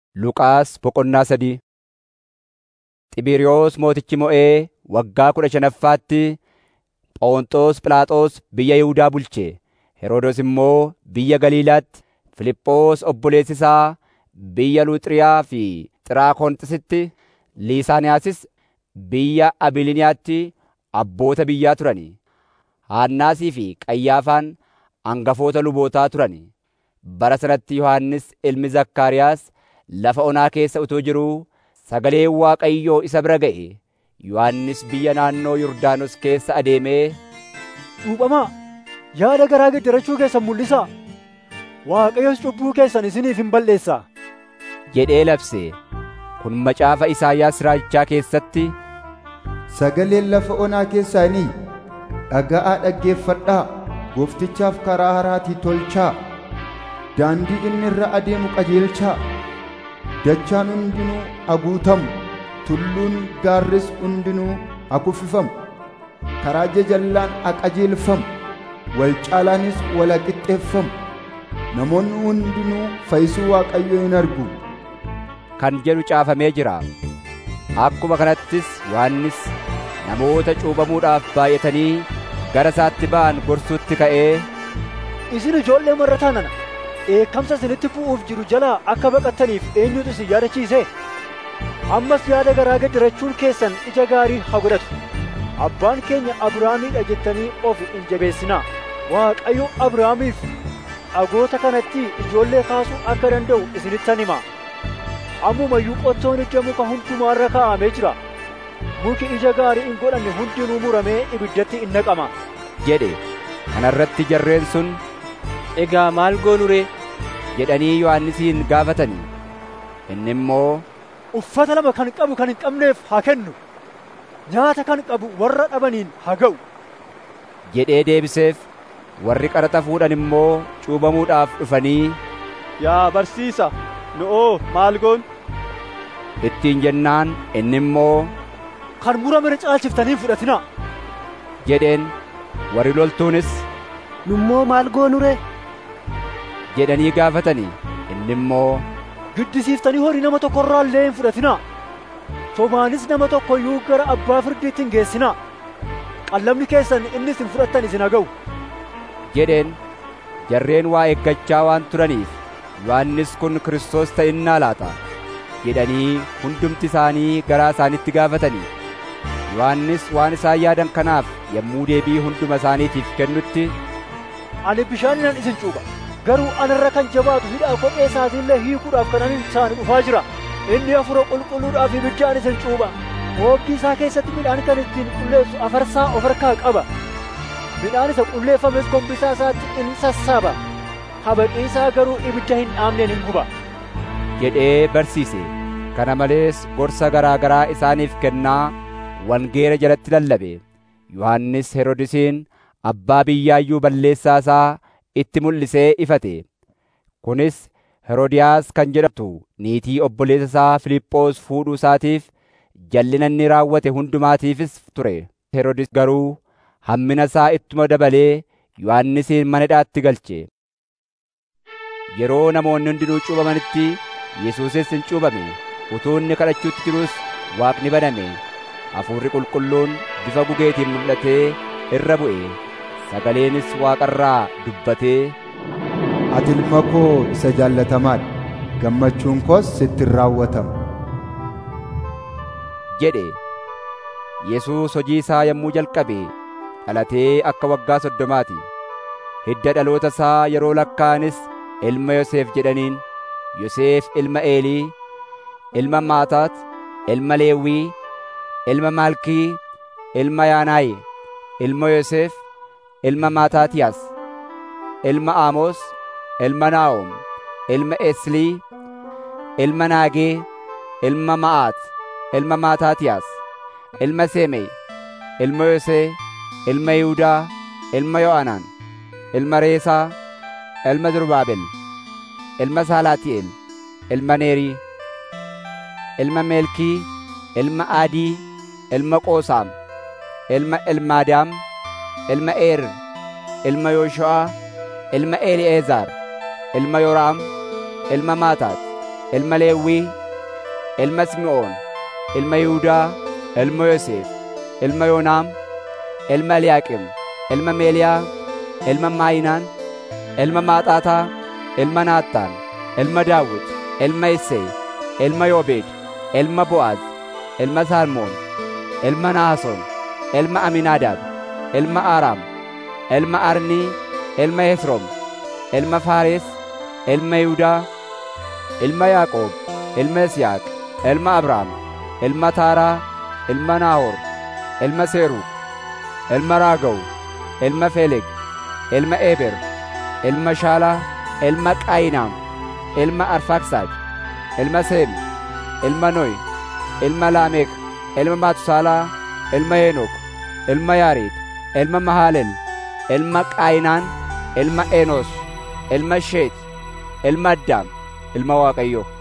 Luqaas boqonnaa 3. Xibiiriyoos mootichi mo'ee waggaa 15ffaatti Phoonxoos Phiilaaxoos biyya Yihuudaa bulche. Heroodis immoo biyya Galiilaatti, Fiiliphoos obboleessi isaa biyya Luuxiiyaa fi Xiraakonisitti, Liisaaniyaasis biyya Abiliiniyaatti abboota biyyaa turani. Haannaasii fi Qayyaafaan hangafoota lubootaa turani. Bara sanatti Yohannis ilmi Zakkaariyaas lafa onaa keessa utuu jiruu sagaleen Waaqayyoo isa bira ga'e. Yohannis biyya naannoo Yordaanos keessa adeemee, Cuuphamaa, yaada garaa geeddarachuu keessan mul'isaa. Waaqayyos cubbuu keessan isiniif hin balleessaa jedhee labse. Kun macaafa Isaayyaas raajichaa keessatti, Sagaleen lafa onaa keessaanii dhaga'aa dhaggeeffadhaa, Gooftichaaf karaa haraatii tolchaa, daandii inni irra adeemu qajeelchaa. Dachaan hundinuu haguutamu, tulluun gaarris hundinuu hakuffifamu, karaa jajallaan haqajeelfamu, wal caalaanis wal haqixxeeffamu. Namoonni hundinuu fayyisuu Waaqayyoo hin argu kan jedhu caafamee jira. Akkuma kanattis Yohannis namoota cuuphamuudhaaf baay'atanii gara isaatti ba'an gorsuutti ka'ee, Isin ijoollee marrataa nana, dheekkamsa isinitti bu'uuf jiru jalaa akka baqattaniif eenyutu isin yaadachiise? Ammas yaada garaa geeddarachuun keessan ija gaarii haa godhatu. Abbaan keenya Abrahaamiidha jettanii of hin jabeessinaa. Waaqayyo Abrahaamiif dhagoota kanatti ijoollee kaasuu akka danda'u isinittan himaa. Ammumayyuu qottoon ija muka hundumaarra kaa'amee jira. Muki ija gaarii hin godhanne hundinuu muramee ibiddatti in naqama jedhe. Kana irratti jarreen sun, Egaa maal goonu ree? jedhanii Yohannisin gaafatanii. Inni immoo, Uffata lama kan qabu kan hin qabneef haa kennu, nyaata kan qabu warra dhabaniin haa ga'u jedhee deebiseef. Warri qaraxa fuudhan immoo cuuphamuudhaaf dhufanii, Yaa barsiisa, nu'oo maal goonu ittiin jennaan. Inni immoo, kan murame caalchiftanii fudhatinaa jedheen. Warri loltuunis, Nummoo maal goonu ree jedhanii gaafatanii. Inni immoo, Giddisiiftanii horii nama tokko irraa illee hin fudhatinaa. Sobaanis nama tokko iyyuu gara abbaa firdiitti hin geessinaa. Qallabni keessan inni isin fudhattan isin haa ga'u jedheen. Jarreen waa eeggachaa waan turaniif, Yohannis kun Kiristoos ta'innaa laata jedhanii hundumti isaanii garaa isaanitti gaafatanii. Yohannis waan isaan yaadan kanaaf yommuu deebii hunduma isaaniitiif kennutti, Ani bishaaninan isin cuupha, garuu anarra kan jabaatu hidhaa kophee isaatiillee hiikuudhaaf kan ani isaan dhufaa jira. Inni hafuura qulqulluudhaaf ibiddaan isin cuupha. Oobdii isaa keessatti midhaan kan ittiin qulleessu afarsaa of harkaa qaba. Midhaan isa qulleeffames gombisaa isaatti in sassaaba. Habaqii isaa garuu ibidda hin dhaamneen hin guba jedhee barsiise. Kana malees gorsa garaa garaa isaaniif kennaa wangeela jalatti lallabe. Yohannis Heroodisiin abbaa biyyaayyuu balleessaa isaa itti mul'isee ifate. Kunis Heroodiyaas kan jedhamtu niitii obboleessa isaa Fiiliphoos fuudhuu isaatiif, jallina inni raawwate hundumaatiifis ture. Heroodis garuu hammina isaa ittuma dabalee Yohannisin mana hidhaatti galche. Yeroo namoonni hundinuu cuuphamanitti Yesuusis hin cuuphame. Utuu inni kadhachuutti jirus Waaqni baname. Hafuurri qulqulluun bifa gugeetiin mul'atee irra bu'e. Sagaleenis Waaqarraa dubbatee, Ati ilma koo isa jaallatamaa dha, gammachuun koos sitti hin raawwatamu jedhe. Yesuus hojii isaa yommuu jalqabe dhalatee akka waggaa 30ti. Hidda dhaloota isaa yeroo lakkaa'anis ilma Yoosef jedhaniin. Yoosef ilma Eelii, ilma Maataat, ilma Leewwii, ilma Maalkii, ilma Yaanaayi, ilma Yoosef, ilma Maataatiyaas, ilma Amoos, ilma Naa'om, ilma Eslii, ilma Naagee, ilma Ma'aat, ilma Maataatiyaas, ilma Semee, ilma Yosee, ilma Yihuudaa, ilma Yo'anaan, ilma Reesaa, ilma Zurbaabel, ilma Saalaati'eel, ilma Neerii, ilma Meelkii, ilma Aadii, ilma Qoosaam, ilma Elmaadaam, ilma Eer, ilma Yooshu'aa, ilma Eli'eezaar, ilma Yooraam, ilma Maataat, ilma Leewwii, ilma Simi'oon, ilma Yihuudaa, ilma Yoosef, ilma Yoonaam, ilma Eliyaaqim, ilma Meeliyaa, ilma Maayinaan, ilma Maaxaataa, ilma Naattaan, ilma Daawit, ilma Isseey, ilma Yoobeed, ilma Bo'aaz, ilma Salmoon, ilma Naason, ilma Amiinaadaab, ilma Aaraam, ilma Arnii, ilma Hesroom, ilma Faares, ilma Yihuudaa, ilma Yaaqoob, ilma Yisihaaq, ilma Abrahaam, ilma Taaraa, ilma Naahoor, ilma Seruug, ilma Raagaw, ilma Feleg, ilma Eber, ilma Shaalaa, ilma Qaayinaam, ilma Arfaaksaad, ilma Seem, ilma Noy, ilma Laamek, ilma Maatusaalaa, ilma Henook, ilma Yaared, ilma Mahaleel, ilma Qaayinaan, ilma Enos, ilma Sheet, ilma Addaam, ilma Waaqayyoo.